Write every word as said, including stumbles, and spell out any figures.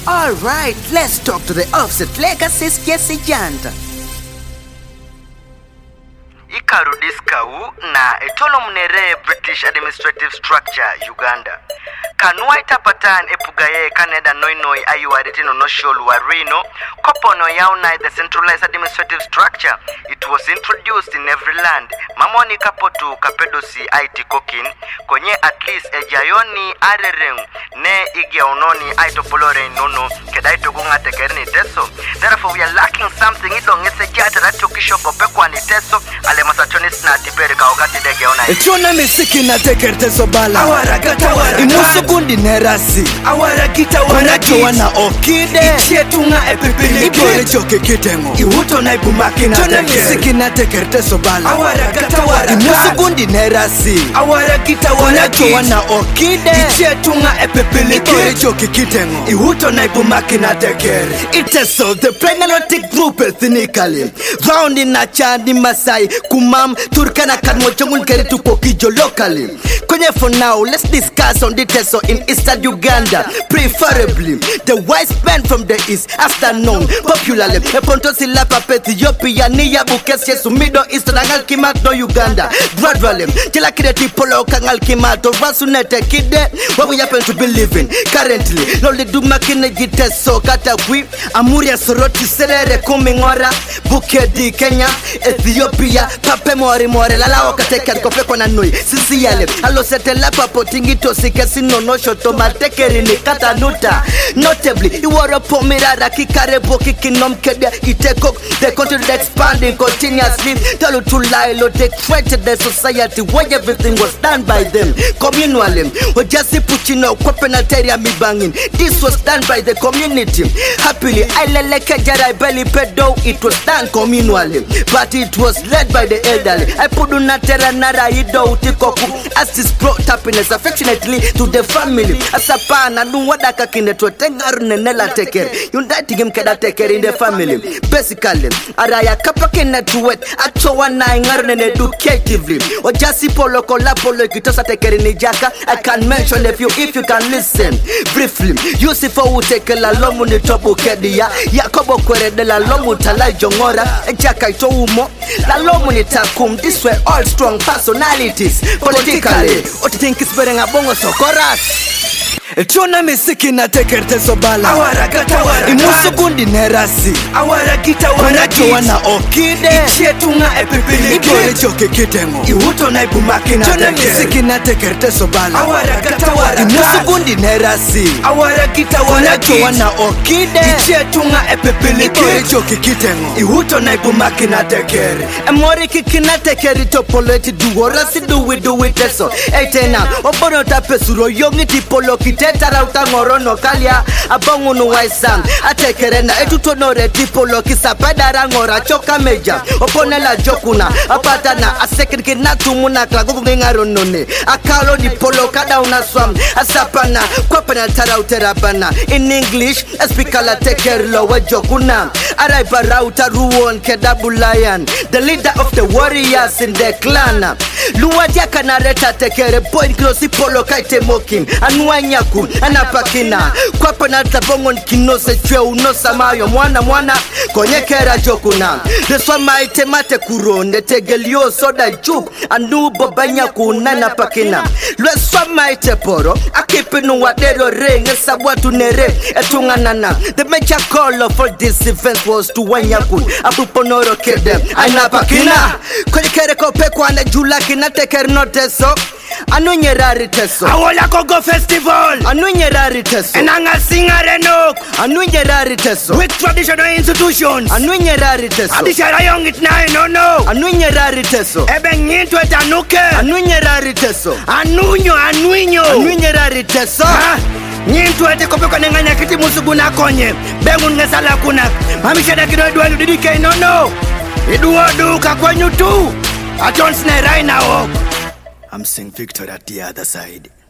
Alright, let's talk to the Offset Legacy's Jesse Janda. Ikarudiscau na etolo mnere British administrative structure Uganda. Kanuaita patan epugaye Canada noinoi ayuadetino no sholu warino kopono yauna the centralized administrative structure. It was introduced in every land. Mamoni kapotu kapedosi aiti kokin konye at least ejayoni arereng ne igia unoni aitopolore nono kedaito gunga tekerni teso. Therefore we are lacking something idong esejata racho kishoko pekwani teso ale masachonis na tipere kaogati dege ona. Echona misiki na tekerte sobala awara katawara imusugundi nerasi awara kita wana wana okide ichetunga epepele ikore choke kitengo ihuto na ibumaki na tekerte misiki na tekerte sobala awara katawara imusugundi nerasi awara kita wana wana okide ichetunga epepele ikore choke kitengo ihuto na ibumaki na tekere. Iteso the Prenelotic group ethnically found in Nachandi Masai Kumam Turkana Kanmochongul Keritu Pokijo locally. Konye for now let's discuss on the Teso in eastern Uganda, preferably the wise men from the east after known popularly Epontosi Lapa Ethiopia Niya Bukesye Sumido Eastern Kimato Uganda gradually Tila Kireti Polo Kangal Kimato Rasunete Kide what we happen to be living currently Loli Dumakine Jiteso Katagwi Amuria Soroti Serere Kumingora Bukedi Kenya Ethiopia Pape Mori More Lala Okateka Kopeko na Nui Sisi yale Alo sete lapa potingito sikesino no shoto matekeri ni katanuta. Notably, iwara pomirara kikarebo kikinom kede iteko. The country expanding continuously. Tell you to lie, lo they created the society where everything was done by them. Communally, we just puchino kopenateria mi bangin. This was done by the community. Happily, I leleke jara belly pedo. It was done communally, but it was led by the elderly. I put unatera nara ido utikoku. As this brought happiness affectionately to the family. Asapana nu wadaka kinetwa tengaru nenela teker. Yundati gim keda teker in the family. Basically, araya kapa kinetu wet. Acho wana ingaru nene educatively. Ojasi polo kola polo kitosa teker in jaka. I can mention a few if you can listen briefly. Yusifo uteke la lomu ni tobu kedia. Yakobo kwere de la lomu talai jongora. Ejaka ito umo. La lomu ni takum. This were all strong personalities. Politically. What do you think is better than a bongo sokoras? Chona misiki na tekerte sobala awara katawara imusugundi nerasi awara kita wana wana okide ichetunga epepele ikore choke kitengo ihuto na ibumaki na chona misiki na tekerte sobala awara katawara imusugundi nerasi awara kita wana wana okide ichetunga epepele ikore choke kitengo ihuto na ibumaki na tekere emori kikina tekeri topoleti duwora si do we do it eso etena obono tapesuro yongi tipolo Teta utangorono kalia abongunu waisam atekerena etutonore tipolo kisapeda rangora choka meja oponela jokuna apatana asekiriki natumuna klagugu ngengaronone akalo di polo kada unaswam asapana kwapana tara uterabana in English espikala tekerlo wajokuna araiba rauta ruon kedabulayan the leader of the warriors in the clan luwadia kanareta tekere point close polo kaite mokin anwanya anapakina kwa panata bongon kinose chwe unosa mayo mwana mwana konyekera jokuna deswa maite mate kuronde tegelio soda juk anu bobanya kunana pakina leswa maite poro akipinu wadero ring sabwatu nere etunganana the major call for this event was to wanyakun abuponoro kede anapakina konyekere kopekwa na julaki na tekerno teso Anunye rari teso Awola Kogo Festival Anunye rari teso Enanga singare no Anunye rari teso With traditional institutions Anunye rari teso Adishara young it nine no no Anunye rari teso Ebe nyintu etanuke Anunye rari teso Anunyo anunyo Anunye rari teso Ha Nyintu ete kopeko nenganya kiti musugu na konye Bengu ngesala kunak Mamishada kido edwa ludidike no no Iduwa duka kwenyu tu Atonsne right now I'm seeing Victor at the other side.